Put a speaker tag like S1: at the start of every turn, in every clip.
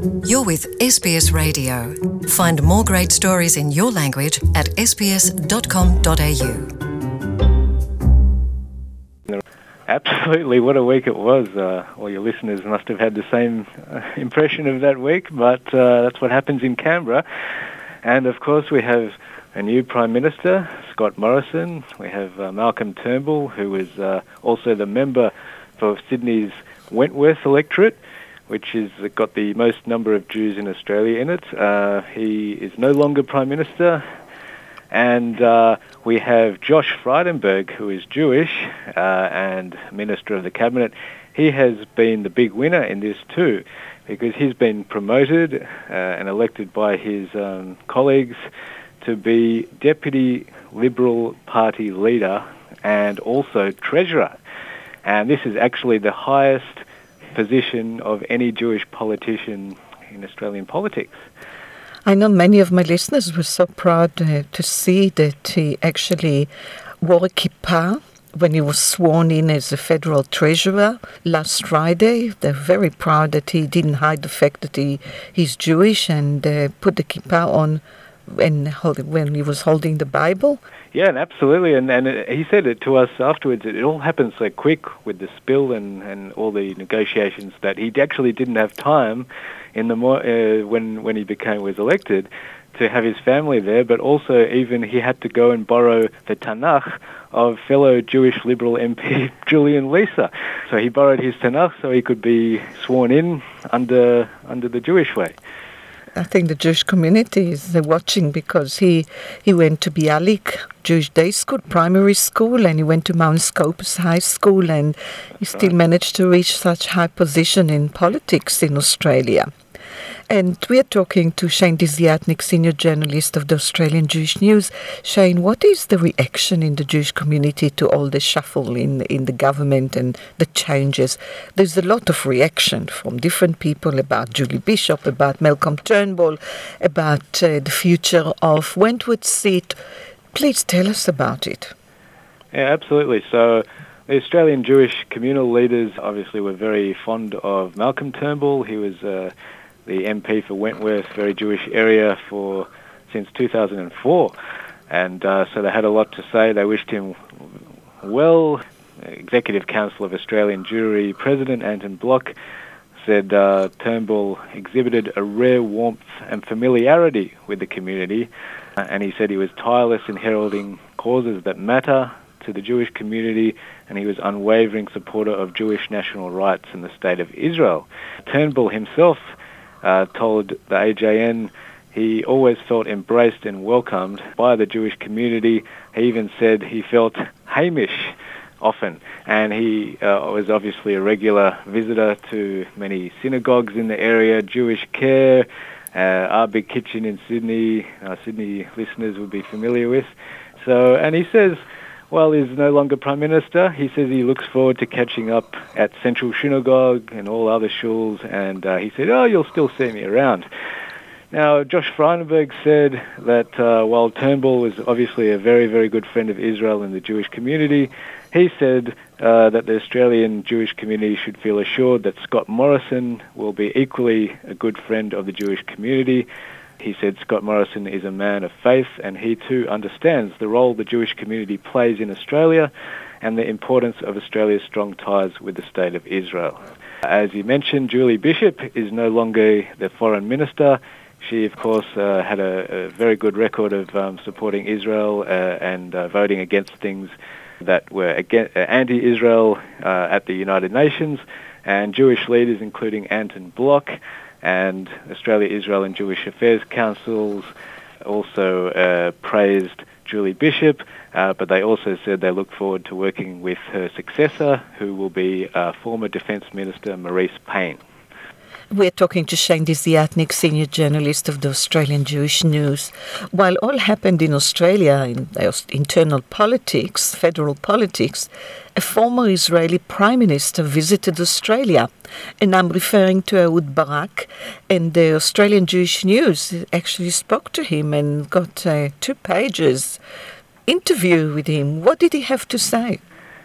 S1: You're with SBS Radio. Find more great stories in your language at sbs.com.au.
S2: Absolutely, what a week it was. All your listeners must have had the same impression of that week, but that's what happens in Canberra. And of course we have a new Prime Minister, Scott Morrison. We have Malcolm Turnbull, who is also the member for Sydney's Wentworth electorate, which has got the most number of Jews in Australia in it. He is no longer Prime Minister. And we have Josh Frydenberg, who is Jewish and Minister of the Cabinet. He has been the big winner in this too, because he's been promoted and elected by his colleagues to be Deputy Liberal Party Leader and also Treasurer. And this is actually the highest position of any Jewish politician in Australian politics.
S3: I know many of my listeners were so proud to see that he actually wore a kippah when he was sworn in as a federal treasurer last Friday. They're very proud that he didn't hide the fact that he's Jewish and put the kippah on when he was holding the Bible.
S2: Yeah, absolutely. And he said it to us afterwards. It all happened so quick with the spill and all the negotiations that he actually didn't have time in the when he was elected to have his family there, but also even he had to go and borrow the Tanakh of fellow Jewish Liberal MP Julian Leeser. So he borrowed his Tanakh so he could be sworn in under the Jewish way.
S3: I think the Jewish community is watching because he went to Bialik Jewish Day School, primary school, and he went to Mount Scopus High School, and he still managed to reach such high position in politics in Australia. And we are talking to Shane Desiatnik, senior journalist of the Australian Jewish News. Shane, what is the reaction in the Jewish community to all the shuffle in the government and the changes? There's a lot of reaction from different people about Julie Bishop, about Malcolm Turnbull, about the future of Wentworth seat. Please tell us about it.
S2: Yeah, absolutely. So the Australian Jewish communal leaders obviously were very fond of Malcolm Turnbull. He was the MP for Wentworth, very Jewish area since 2004. And so they had a lot to say. They wished him well. Executive Council of Australian Jewry President Anton Bloch said Turnbull exhibited a rare warmth and familiarity with the community. And he said he was tireless in heralding causes that matter to the Jewish community, and he was unwavering supporter of Jewish national rights in the State of Israel. Turnbull himself told the AJN he always felt embraced and welcomed by the Jewish community. He even said he felt Hamish often, and he was obviously a regular visitor to many synagogues in the area, Jewish Care, our big kitchen in Sydney, Sydney listeners would be familiar with. And he says, while he's no longer Prime Minister, he says he looks forward to catching up at Central Synagogue and all other shuls, and he said, you'll still see me around. Now, Josh Frydenberg said that while Turnbull was obviously a very, very good friend of Israel and the Jewish community, he said that the Australian Jewish community should feel assured that Scott Morrison will be equally a good friend of the Jewish community. He said Scott Morrison is a man of faith, and he too understands the role the Jewish community plays in Australia and the importance of Australia's strong ties with the State of Israel. As you mentioned, Julie Bishop is no longer the Foreign Minister. She, of course, had a very good record of supporting Israel and voting against things that were anti-Israel at the United Nations, and Jewish leaders including Anton Bloch and Australia, Israel and Jewish Affairs Councils also praised Julie Bishop, but they also said they look forward to working with her successor, who will be former Defence Minister Marise Payne.
S3: We're talking to Shane Desiatnik, senior journalist of the Australian Jewish News. While all happened in Australia, in internal politics, federal politics, a former Israeli Prime Minister visited Australia. And I'm referring to Ehud Barak, and the Australian Jewish News actually spoke to him and got 2 pages interview with him. What did he have to say?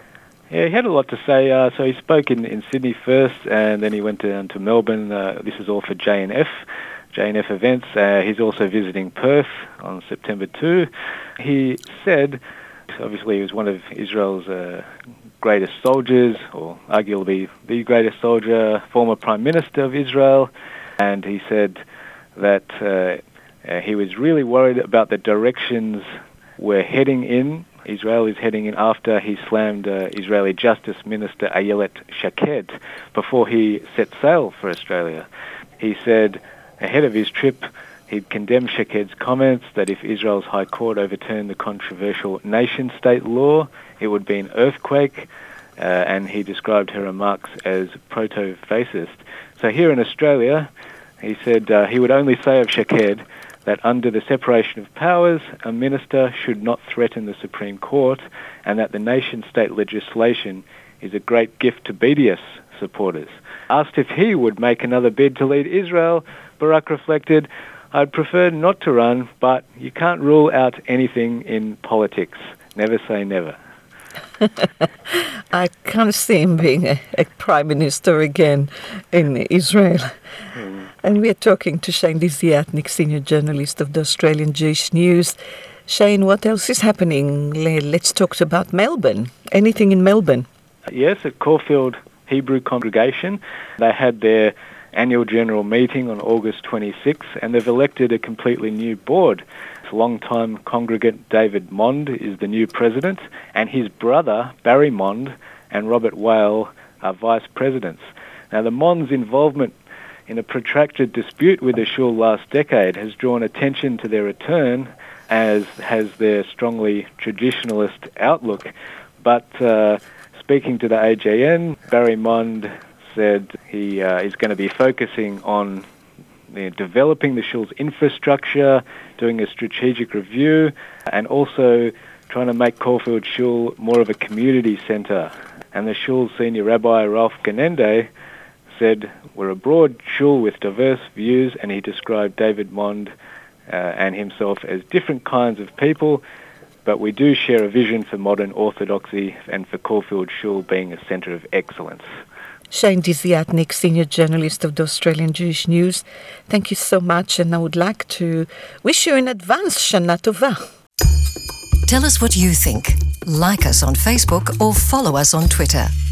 S2: Yeah, he had a lot to say. So he spoke in Sydney first, and then he went down to Melbourne. This is all for JNF events. He's also visiting Perth on September 2. He said, obviously he was one of Israel's greatest soldiers, or arguably the greatest soldier, former Prime Minister of Israel, and he said that he was really worried about the directions we're heading in. Israel is heading in after he slammed Israeli Justice Minister Ayelet Shaked before he set sail for Australia. He said ahead of his trip he'd condemned Shaked's comments that if Israel's High Court overturned the controversial nation-state law, it would be an earthquake, and he described her remarks as proto-fascist. So here in Australia, he said he would only say of Shaked that under the separation of powers, a minister should not threaten the Supreme Court, and that the nation-state legislation is a great gift to BDS supporters. Asked if he would make another bid to lead Israel, Barak reflected, "I'd prefer not to run, but you can't rule out anything in politics. Never say never."
S3: I can't see him being a prime minister again in Israel. And we are talking to Shane Desiatnik, senior journalist of the Australian Jewish News. Shane, what else is happening? Let's talk about Melbourne. Anything in Melbourne?
S2: Yes, at Caulfield Hebrew Congregation. They had their annual general meeting on August 26th, and they've elected a completely new board. Long-time congregant David Mond is the new president, and his brother, Barry Mond, and Robert Whale are vice presidents. Now, the Mond's involvement in a protracted dispute with the shul last decade has drawn attention to their return, as has their strongly traditionalist outlook. But speaking to the AJN, Barry Mond said he is going to be focusing on developing the shul's infrastructure, doing a strategic review, and also trying to make Caulfield Shul more of a community centre. And the shul's senior rabbi, Ralph Ganende, said, "We're a broad shul with diverse views," and he described David Mond and himself as different kinds of people, but we do share a vision for modern orthodoxy and for Caulfield Shul being a centre of excellence.
S3: Shane Desiatnik, senior journalist of the Australian Jewish News, thank you so much, and I would like to wish you in advance Shana Tova.
S1: Tell us what you think. Like us on Facebook or follow us on Twitter.